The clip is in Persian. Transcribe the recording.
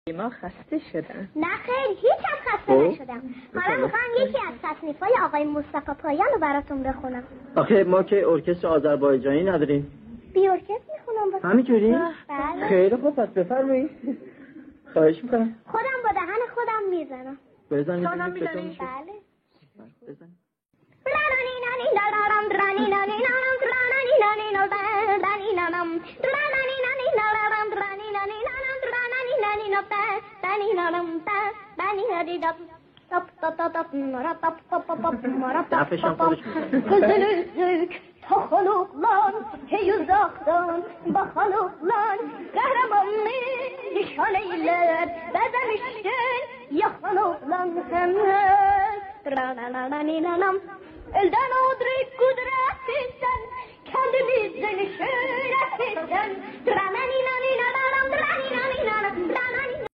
ما خسته شدن. نه خیلی هیچم خسته نشدم. حالا میخوام یکی از تصنیف‌های آقای مصطفی پایان رو براتون بخونم. آخه ما که ارکستر آذربایجانی نداریم. بی ارکستر میخونم. همینجوری؟ بله. خیلی خوب، پس بفرمایید. خواهش میکنم. خودم با دهن خودم میزنم. بزنید. شما میزنید؟ بله. بزنید. دفعشم خودش میزنه تا خلوقلان هیو زاختان با خلوقلان قهرمان نشانه لد بزمشتن یا خلوقلان هست رانانانانانام elden odrik kudretten kendimize şöyle sesten trananinaninanam